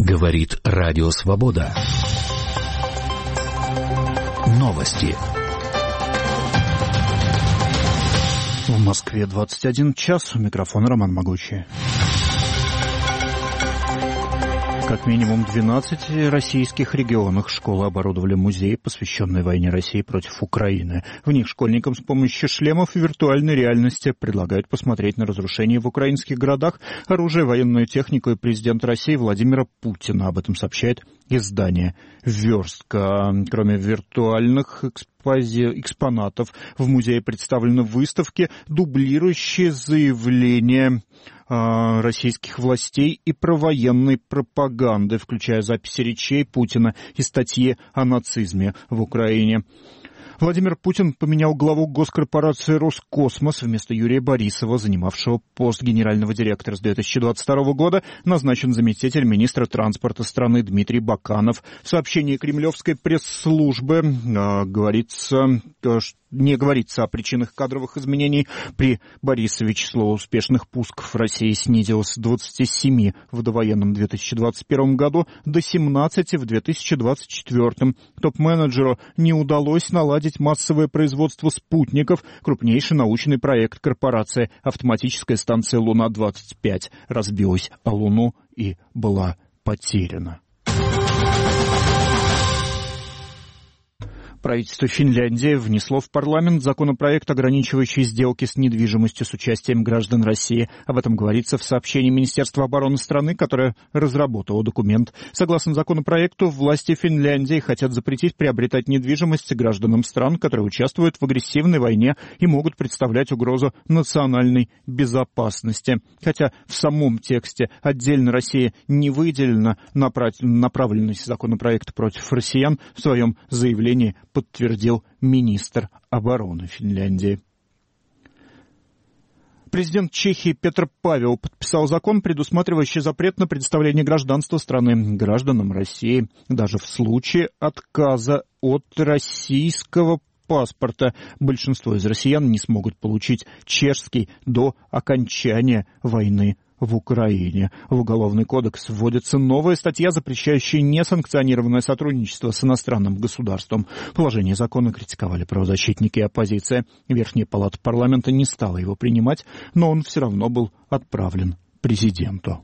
Говорит Радио Свобода. Новости. В Москве 21 час. У микрофона Роман Могучий. Как минимум 12 российских регионах школы оборудовали музеи, посвященные войне России против Украины. В них школьникам с помощью шлемов и виртуальной реальности предлагают посмотреть на разрушения в украинских городах, оружие, военную технику и президента России Владимира Путина. Об этом сообщает издание «Верстка». Кроме виртуальных экспонатов, в музее представлены выставки, дублирующие заявления российских властей и провоенной пропаганды, включая записи речей Путина и статьи о нацизме в Украине. Владимир Путин поменял главу госкорпорации «Роскосмос». Вместо Юрия Борисова, занимавшего пост генерального директора с 2022 года, назначен заместитель министра транспорта страны Дмитрий Баканов. В сообщении кремлевской пресс-службы не говорится о причинах кадровых изменений. При Борисове число успешных пусков в России снизилось с 27 в довоенном 2021 году до 17 в 2024. Топ-менеджеру не удалось наладить массовое производство спутников. Крупнейший научный проект корпорации «Автоматическая станция Луна-25» разбилась о Луну и была потеряна. Правительство Финляндии внесло в парламент законопроект, ограничивающий сделки с недвижимостью с участием граждан России. Об этом говорится в сообщении Министерства обороны страны, которое разработало документ. Согласно законопроекту, власти Финляндии хотят запретить приобретать недвижимость гражданам стран, которые участвуют в агрессивной войне и могут представлять угрозу национальной безопасности. Хотя в самом тексте отдельно Россия не выделена, направленность законопроекта против россиян в своем заявлении подтвердил министр обороны Финляндии. Президент Чехии Петр Павел подписал закон, предусматривающий запрет на предоставление гражданства страны гражданам России, даже в случае отказа от российского паспорта. Большинство из россиян не смогут получить чешский до окончания войны в Украине. В Уголовный кодекс вводится новая статья, запрещающая несанкционированное сотрудничество с иностранным государством. Положение закона критиковали правозащитники и оппозиция. Верхняя палата парламента не стала его принимать, но он все равно был отправлен президенту.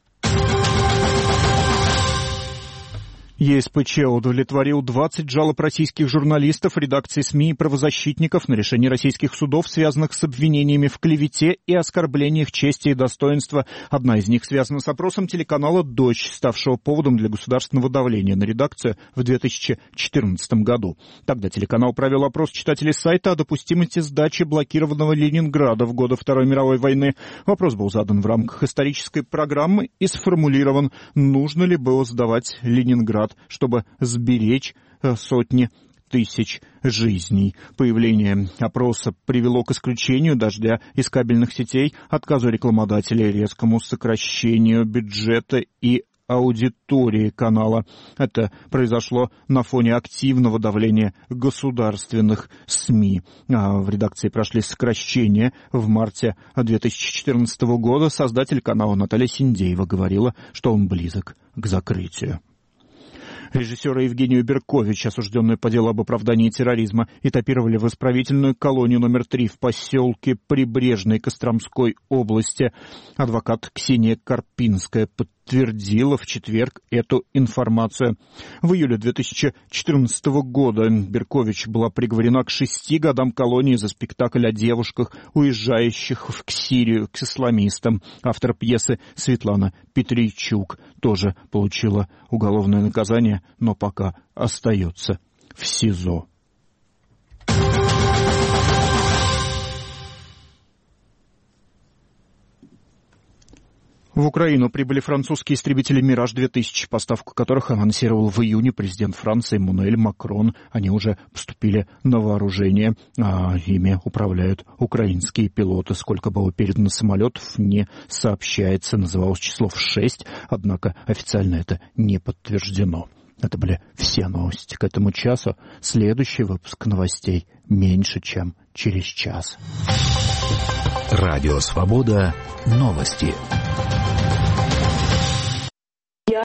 ЕСПЧ удовлетворил 20 жалоб российских журналистов, редакций СМИ и правозащитников на решение российских судов, связанных с обвинениями в клевете и оскорблениях чести и достоинства. Одна из них связана с опросом телеканала «Дождь», ставшего поводом для государственного давления на редакцию в 2014 году. Тогда телеканал провел опрос читателей сайта о допустимости сдачи блокированного Ленинграда в годы Второй мировой войны. Вопрос был задан в рамках исторической программы и сформулирован: нужно ли было сдавать Ленинград, чтобы сберечь сотни тысяч жизней. Появление опроса привело к исключению «Дождя» из кабельных сетей, отказу рекламодателей, резкому сокращению бюджета и аудитории канала. Это произошло на фоне активного давления государственных СМИ. В редакции прошли сокращения. В марте 2014 года создатель канала Наталья Синдеева говорила, что он близок к закрытию. Режиссера Евгению Беркович, осужденную по делу об оправдании терроризма, этапировали в исправительную колонию номер 3 в поселке Прибрежной Костромской области. Адвокат Ксения Карпинская подтвердила в четверг эту информацию. В июле 2014 года Беркович была приговорена к 6 годам колонии за спектакль о девушках, уезжающих в Сирию к исламистам. Автор пьесы Светлана Петрийчук тоже получила уголовное наказание, но пока остается в СИЗО. В Украину прибыли французские истребители «Мираж-2000», поставку которых анонсировал в июне президент Франции Эммануэль Макрон. Они уже поступили на вооружение, а ими управляют украинские пилоты. Сколько было передано самолетов, не сообщается. Называлось число в 6, однако официально это не подтверждено. Это были все новости к этому часу. Следующий выпуск новостей меньше, чем через час. Радио «Свобода». Новости.